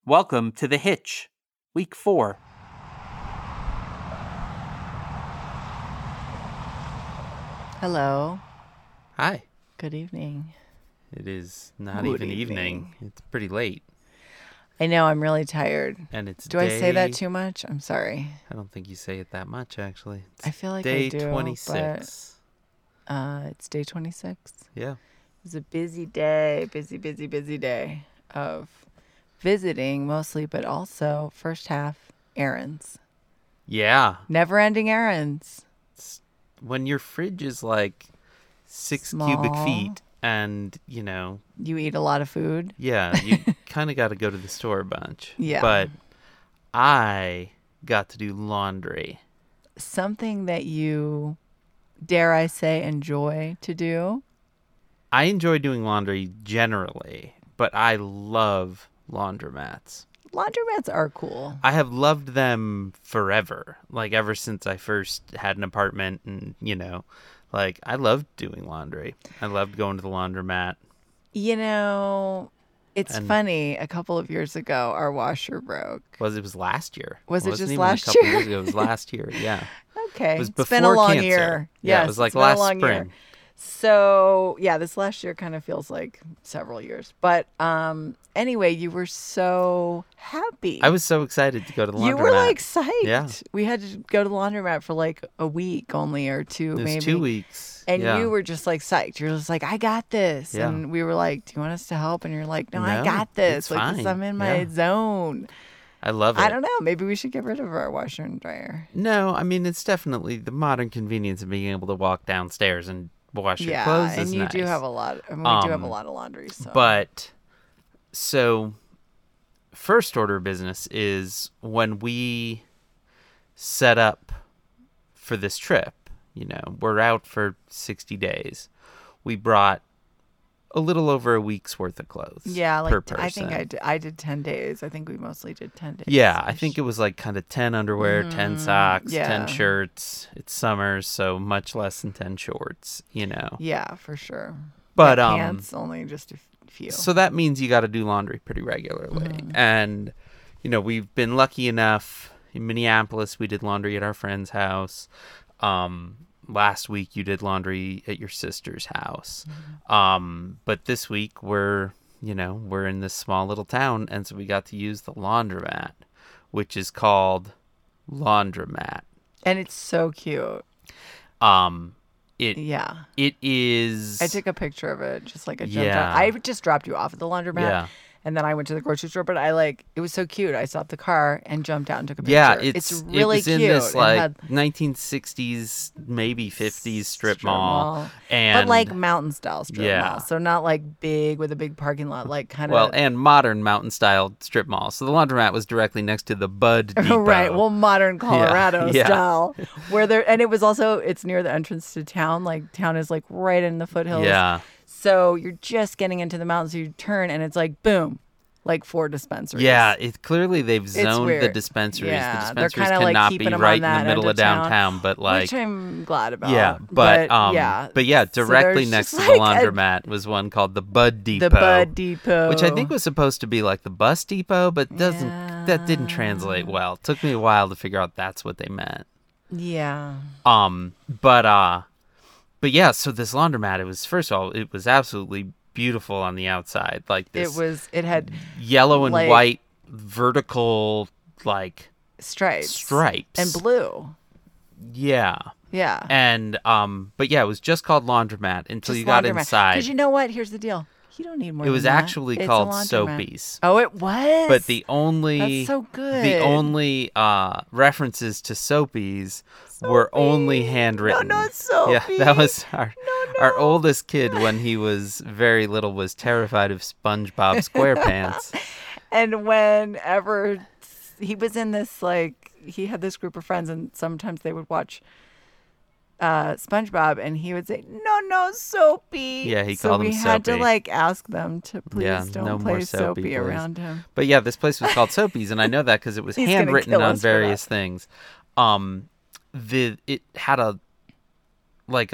Welcome to The Hitch, Week 4. Hello. Hi. Good evening. It is not Good even evening. evening. It's pretty late. I know, I'm really tired. And it's Do I say that too much? I'm sorry. I don't think you say it that much, actually. It's I feel like day I do. 26. But, it's day 26. Yeah. It was a busy day, busy day of visiting mostly, but also first half errands. Yeah. Never ending errands. When your fridge is like 6 Small. cubic feet and, You eat a lot of food. yeah, you kind of got to go to the store a bunch. Yeah. But I got to do laundry. Something that you, dare I say, enjoy to do. I enjoy doing laundry generally, but I love laundromats. Laundromats are cool. I have loved them forever, like ever since I first had an apartment and, I loved doing laundry. I loved going to the laundromat. It's funny. A couple of years ago, our washer broke. It was last year. Was it wasn't just even last a couple year? Years ago. It was last year, yeah. Okay. It was It's been a before long cancer. year. Yeah, Yes, it was like it's been a last long spring. year. So, yeah, this last year kind of feels like several years. But anyway, you were so happy. I was so excited to go to the laundromat. You were like psyched. Yeah. We had to go to the laundromat for like a week only or two, It was maybe. 2 weeks. And yeah. you were just like psyched. You're just like, I got this. Yeah. And we were like, do you want us to help? And you're like, no, I No, got this. it's Like, this, fine. I'm in my Yeah. zone. I love it. I don't know. Maybe we should get rid of our washer and dryer. No, I mean, it's definitely the modern convenience of being able to walk downstairs and wash your clothes and is you nice. do have a lot. I mean, we do have a lot of laundry. So. But, so, first order of business is when we set up for this trip, we're out for 60 days. We brought a little over a week's worth of clothes Yeah, like per person. I think I did 10 days. I think we mostly did 10 days. Yeah, I think it was like kind of 10 underwear, 10 socks, yeah. 10 shirts. It's summer, so much less than 10 shorts, Yeah, for sure. But Yeah, pants only just a few. So that means you got to do laundry pretty regularly. Mm-hmm. And we've been lucky enough in Minneapolis. We did laundry at our friend's house. Last week you did laundry at your sister's house. Mm-hmm. But this week we're in this small little town, and so we got to use the laundromat, which is called Laundromat. And it's so cute. It Yeah. It is. I took a picture of it, just like a jump Yeah. out. I just dropped you off at the laundromat. Yeah. And then I went to the grocery store, but it was so cute. I stopped the car and jumped out and took a picture. Yeah, it's really it was cute. in this It like had 1960s, maybe 50s strip mall, and but like mountain style strip Yeah. mall. So not like big with a big parking lot, like kind of. well, and modern mountain style strip mall. So the laundromat was directly next to the Bud Depot. Right. Well, modern Colorado Yeah. style, where and it was also, it's near the entrance to town. Like town is like right in the foothills. Yeah. So you're just getting into the mountains. So you turn and it's like boom, like 4 dispensaries. Yeah, clearly they've zoned the weird. dispensaries. Yeah, the they're dispensaries kinda, like, cannot be keeping 'em right on in that the middle end of of town, downtown, but like which I'm glad about. yeah, but so directly there's next to just, the like, laundromat was one called the Bud Depot. the Bud Depot, Which I think was supposed to be like the bus depot, but that didn't translate well. It took me a while to figure out that's what they meant. Yeah. But yeah, so this laundromat, it was absolutely beautiful on the outside. Like this It had yellow and like, white vertical like stripes and blue. Yeah. Yeah. And but yeah, it was just called laundromat until Just you got laundromat. inside. Because you know what? Here's the deal. You don't need more. It was than that. actually It's a called laundromat. Soapies. Oh, it was. But the only That's so good. The only references to Soapies were only handwritten. No, it's Soapy. Yeah, that was our No. our oldest kid when he was very little was terrified of SpongeBob SquarePants. And whenever he was in this, like, he had this group of friends, and sometimes they would watch SpongeBob, and he would say, "No, Soapy." Yeah, he so called him we had to Soapy. like ask them to please Yeah, don't no play more Soapy, Soapy please. around him. But yeah, this place was called Soapies, and I know that because it was He's gonna handwritten kill on us for various that. things. It had it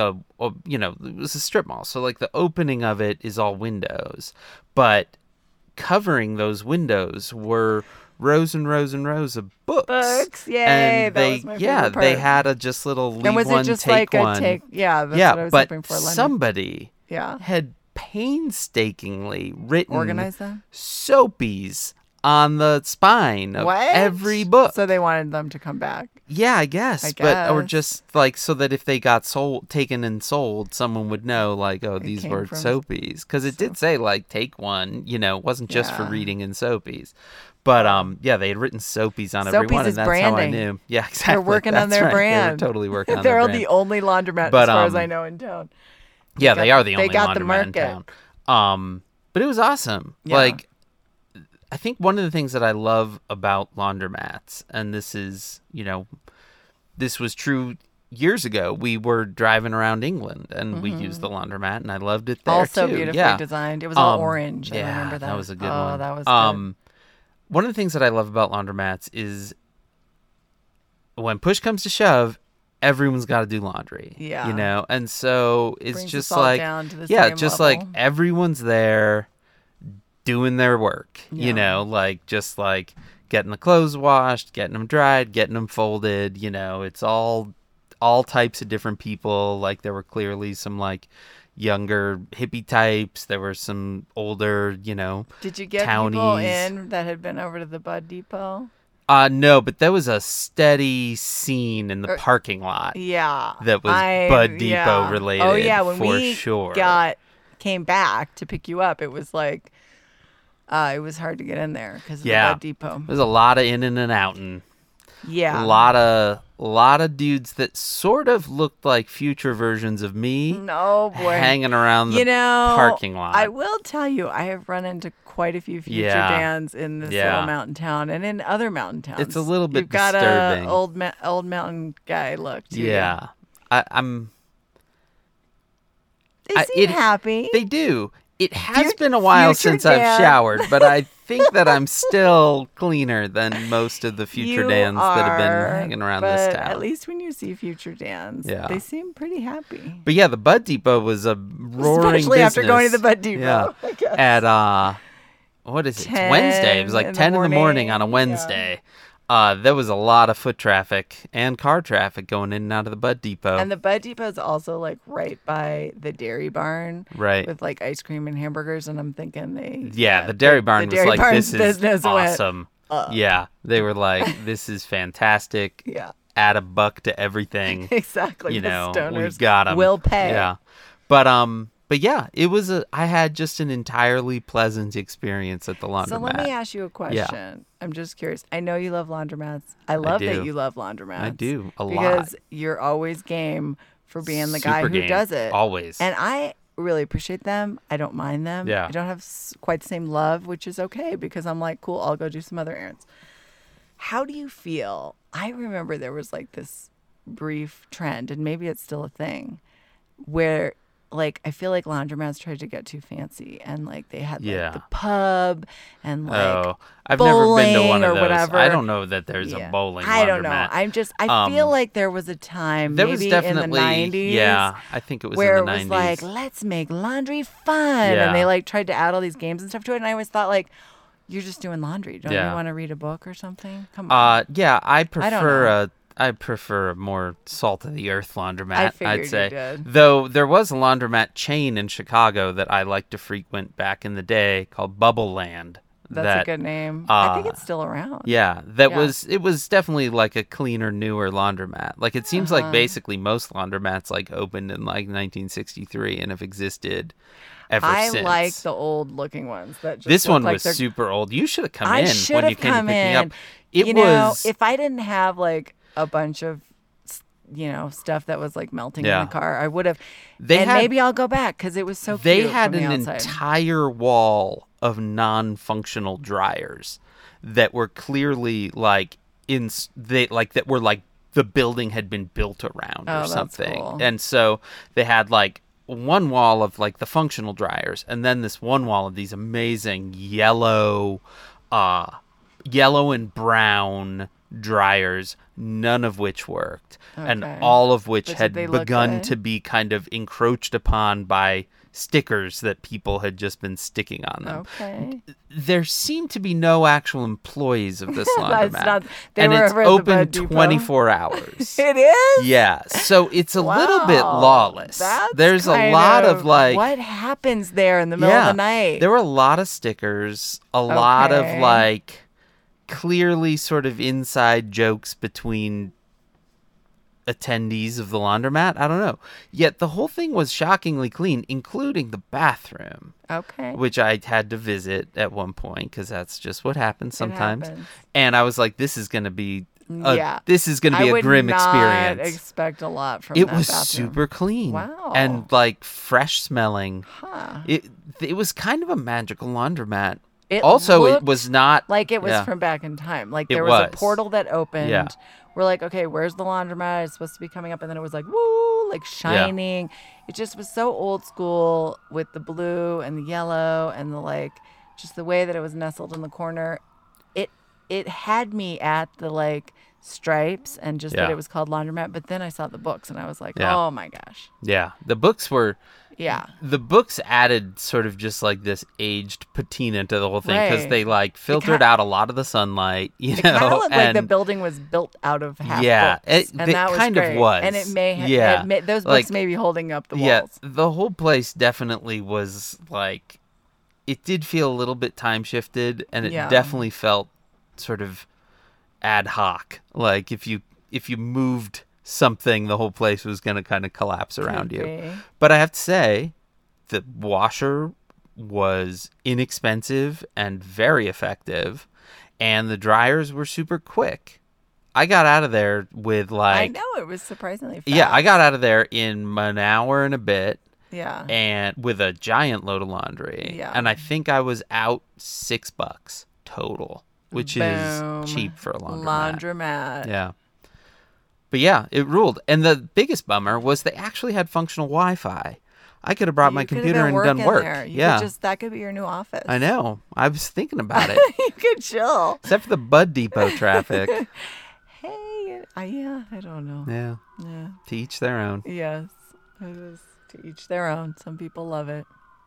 was a strip mall, so like the opening of it is all windows, but covering those windows were rows and rows and rows of books. Books, yay! And That was my favorite part. they had a just little leave And was one, it just take like one. a take? Yeah, that's Yeah, what I was but hoping for. London. somebody Yeah. had painstakingly written Organize them. soapies on the spine of What? every book. So they wanted them to come back. Yeah, I guess. I But or guess. just like so that if they got taken and sold, someone would know like, oh, these came were from soapies, because it did say like take one. It wasn't just for Yeah. reading in soapies. But yeah, they had written soapies on every Soapies one, is and that's how I branding. knew. Yeah, exactly. They're working on That's their right. brand. They were totally working on They're their brand. the only laundromat, But, as far as I know, in town. Yeah, got- they are the they only got the laundromat in market. town. But it was awesome. Yeah. Like, I think one of the things that I love about laundromats, and this is, this was true years ago. We were driving around England, and we used the laundromat, and I loved it there Also too. beautifully Yeah. designed. It was all Um, orange. I yeah, remember that. that was a good oh, one. that was good. One of the things that I love about laundromats is when push comes to shove, everyone's got to do laundry. Yeah. And so it's Brings just us all like, down to the yeah, same just level. like everyone's there doing their work. Yeah. Like just like getting the clothes washed, getting them dried, getting them folded. It's all types of different people. Like there were clearly some like younger hippie types. There were some older, Did you get people townies. in that had been over to the Bud Depot? No, but there was a steady scene in the parking lot Yeah. that was Bud Depot related. Oh, yeah. When for we sure. came back to pick you up, it was like, it was hard to get in there because of Yeah. the Bud Depot. There's a lot of in and out, and Yeah. a lot of dudes that sort of looked like future versions of me No, boy. hanging around the parking lot. I will tell you, I have run into quite a few future Yeah. Dans in this Yeah. little mountain town and in other mountain towns. It's a little bit You've got disturbing. a old mountain guy look to you. Yeah, I'm. They seem happy. They do. It has Future- been a while future since Dan. I've showered, but I think that I'm still cleaner than most of the future You Dans that have are, been hanging around but this town. At least when you see future Dans, Yeah. they seem pretty happy. But yeah, the Bud Depot was a roaring Especially after going to the business. Bud Depot, Yeah. I guess. At what is it? It's Wednesday. It was 10 like in the 10 in the morning on a morning. Wednesday. There was a lot of foot traffic and car traffic going in and out of the Bud Depot. And the Bud Depot is also like right by the Dairy Barn, Right. with like ice cream and hamburgers. And I'm thinking The Dairy Barn was Dairy like, Barn's this is business went awesome. Yeah, they were like, this is fantastic. Yeah, Add a buck to everything. exactly. You The know, stoners we've got 'em. will pay. Yeah, but yeah, I had just an entirely pleasant experience at the laundromat. So let me ask you a question. I'm just curious. I know you love laundromats. I love that do. you love laundromats. I do, a lot. Because you're always game for being the guy Super who game, does it. always. And I really appreciate them. I don't mind them. Yeah. I don't have quite the same love, which is okay because I'm like, cool, I'll go do some other errands. How do you feel? I remember there was like this brief trend, and maybe it's still a thing, where like I feel like laundromats tried to get too fancy, and like they had like Yeah. the pub and like I've never been to one bowling of or those. whatever. I don't know that there's Yeah. a bowling I don't know. laundromat. I feel like there was a time There maybe was definitely, in the 90s. yeah, I think it was where in the it 90s. was like, let's make laundry fun. Yeah. And they like tried to add all these games and stuff to it. And I always thought like, you're just doing laundry. Don't Yeah. you want to read a book or something? Come on. Yeah, I don't prefer know. I prefer a more salt of the earth laundromat. I figured I'd you say, did. though there was a laundromat chain in Chicago that I liked to frequent back in the day called Bubble Land. That's a good name. I think it's still around. Yeah, Yeah. it was definitely like a cleaner, newer laundromat. Like it seems like basically most laundromats like opened in like 1963 and have existed ever I since. like the old looking ones. That just This look one like was they're- super old. You should have come I in should when you have came to come pick me up. in. It you was know, if I didn't have like a bunch of stuff that was like melting Yeah. in the car, I would have. They and had- maybe I'll go back because it was so they cute had from the an outside. entire wall of non-functional dryers that were clearly like that were like the building had been built around Oh, or that's something. cool. And so they had like one wall of like the functional dryers and then this one wall of these amazing yellow and brown dryers, none of which worked, and Okay. all of which But did had they look begun good? to be kind of encroached upon by stickers that people had just been sticking on them. Okay. There seemed to be no actual employees of this That's laundromat. not. They And were it's over at the open Bud Depot. 24 hours. It is. Yeah, so it's a little bit Wow. lawless. That's There's a kind lot of like what happens there in the middle of the night. There were a lot of stickers, a lot of Okay. like clearly sort of inside jokes between attendees of the laundromat. I don't know. Yet the whole thing was shockingly clean, including the bathroom, Okay. which I had to visit at one point because that's just what happens sometimes. happens. And I was like, this is going to be Yeah. this is going to be I a would grim not experience. expect a lot from It that was bathroom. super clean. Wow. And like fresh smelling. Huh. It was kind of a magical laundromat. It Also, it looked was not like it was yeah. from back in time. Like It there was a was. portal that opened. Yeah. We're like, okay, where's the laundromat? It's supposed to be coming up, and then it was like, woo, like shining. It just was so old school with the blue and the yellow and the like, just the way that it was nestled in the corner. It had me at the like stripes and just that Yeah. it was called laundromat. But then I saw the books and I was like, Yeah. oh my gosh, Yeah, the books added sort of just like this aged patina to the whole thing because Right. they like filtered out a lot of the sunlight, you It know. kind of looked like the and building was built out of half Yeah, books, it- and it that was kind of great. was. And it may, Yeah. those Like, books may be holding up the walls. yeah, the whole place definitely was like it did feel a little bit time shifted, and it Yeah. definitely felt sort of ad hoc. Like if you moved something, the whole place was going to kind of collapse around you. be. But I have to say, the washer was inexpensive and very effective, and the dryers were super quick. I got out of there with I like know it was surprisingly fast. yeah, I got out of there in an hour and a bit, Yeah. and with a giant load of laundry. Yeah. And I think I was out $6 total, which Boom. is cheap for a laundromat. Laundromat. Yeah. But yeah, it ruled. And the biggest bummer was they actually had functional Wi-Fi. I could have brought my You could have computer been and done working work. there. You Yeah. could that could be your new office. I know. I was thinking about it. You could chill. Except for the Bud Depot traffic. Hey, I don't know. Yeah. Yeah. To each their own. Yes. It is to each their own. Some people love it.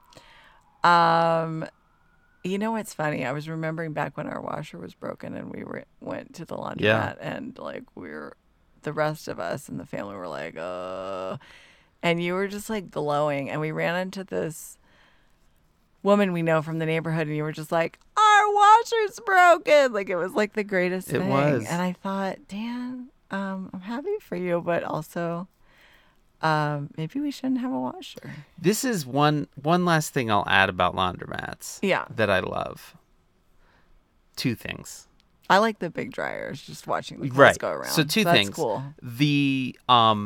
You know what's funny? I was remembering back when our washer was broken and we went to the laundromat Yeah. and like the rest of us in the family were like, and you were just like glowing, and we ran into this woman we know from the neighborhood, and you were just like, our washer's broken. Like it was like the greatest It thing. was. And I thought, Dan, I'm happy for you, but also maybe we shouldn't have a washer. This is one last thing I'll add about laundromats. Yeah. That I love. Two things. I like the big dryers, just watching the clothes Right. go around. So two That's things. cool. The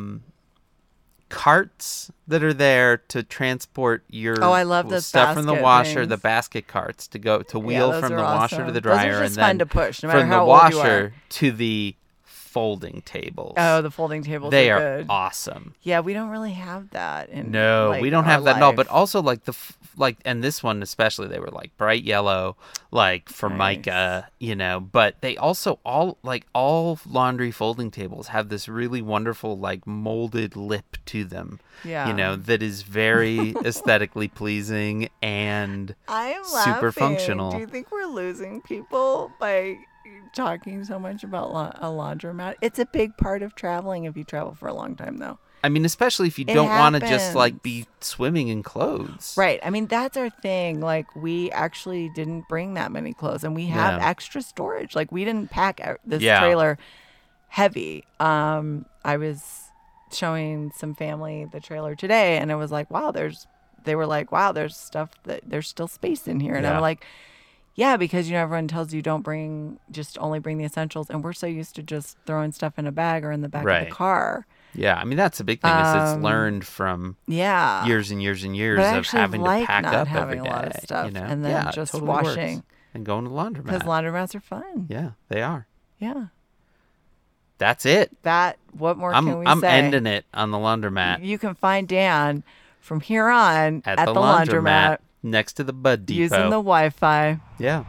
carts that are there to transport your Oh, I love those stuff from the basket washer, things. the basket carts to go to wheel those from are the washer to awesome. the Those are dryer, just and then fun to push, no matter from how the old you are. washer to the folding tables. Oh, the folding tables they are are good. awesome. Yeah, we don't really have that in No, like, we don't our have that at all. But life. also, like and this one especially, they were like bright yellow, like Formica, you know. But they also all laundry folding tables have this really wonderful like molded lip to them. Yeah. You know, that is very aesthetically pleasing and I am super laughing. functional. Do you think we're losing people by talking so much about a laundromat? It's a big part of traveling if you travel for a long time, though. I mean, especially if you It don't want to just happens. like be swimming in clothes. Right. I mean, that's our thing. Like, we actually didn't bring that many clothes, and we have Yeah. extra storage. Like, we didn't pack this Yeah. trailer heavy. I was showing some family the trailer today, and it was like, wow, they were like, wow, there's stuff there's still space in here. And Yeah. I'm like, yeah, because, everyone tells you only bring the essentials. And we're so used to just throwing stuff in a bag or in the back of Right. the car. Yeah, I mean that's a big thing. Is it's learned from Yeah. years and years and years But I of actually having like to pack not up having every a lot of day, stuff you know? and then Yeah, it just totally works. washing. And going to the laundromat. Because laundromats are fun. Yeah, they are. Yeah. That's it. What more can we I'm say? ending it on the laundromat You can find Dan from here on at the the laundromat next to the Bud Depot. using the Wi-Fi. Yeah.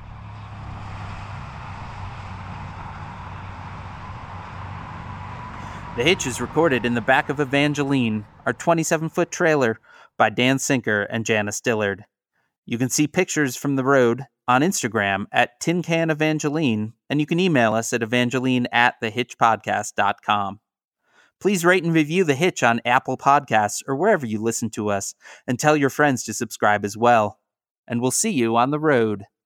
The Hitch is recorded in the back of Evangeline, our 27-foot trailer, by Dan Sinker and Janice Dillard. You can see pictures from the road on Instagram at Tin Can Evangeline, and you can email us at evangeline@thehitchpodcast.com. Please rate and review The Hitch on Apple Podcasts or wherever you listen to us, and tell your friends to subscribe as well. And we'll see you on the road.